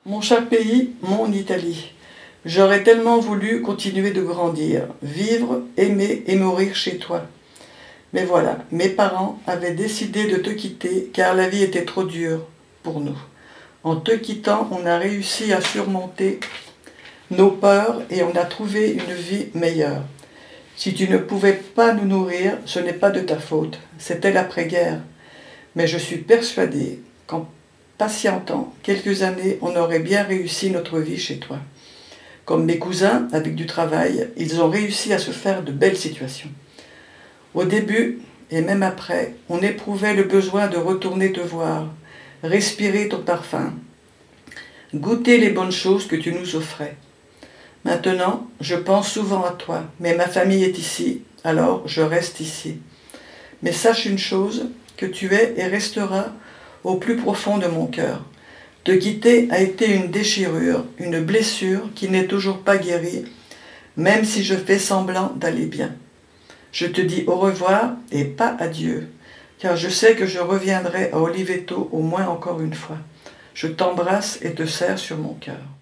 Mon cher pays, mon Italie, j'aurais tellement voulu continuer de grandir, vivre, aimer et mourir chez toi. Mais voilà, mes parents avaient décidé de te quitter car la vie était trop dure pour nous. En te quittant, on a réussi à surmonter nos peurs et on a trouvé une vie meilleure. Si tu ne pouvais pas nous nourrir, ce n'est pas de ta faute, c'était l'après-guerre. Mais je suis persuadée qu'en patientant quelques années, on aurait bien réussi notre vie chez toi. Comme mes cousins, avec du travail, ils ont réussi à se faire de belles situations. Au début, et même après, on éprouvait le besoin de retourner te voir, respirer ton parfum, goûter les bonnes choses que tu nous offrais. Maintenant, je pense souvent à toi, mais ma famille est ici, alors je reste ici. Mais sache une chose, que tu es et resteras au plus profond de mon cœur. Te quitter a été une déchirure, une blessure qui n'est toujours pas guérie, même si je fais semblant d'aller bien. Je te dis au revoir et pas adieu, car je sais que je reviendrai à Oliveto au moins encore une fois. Je t'embrasse et te serre sur mon cœur.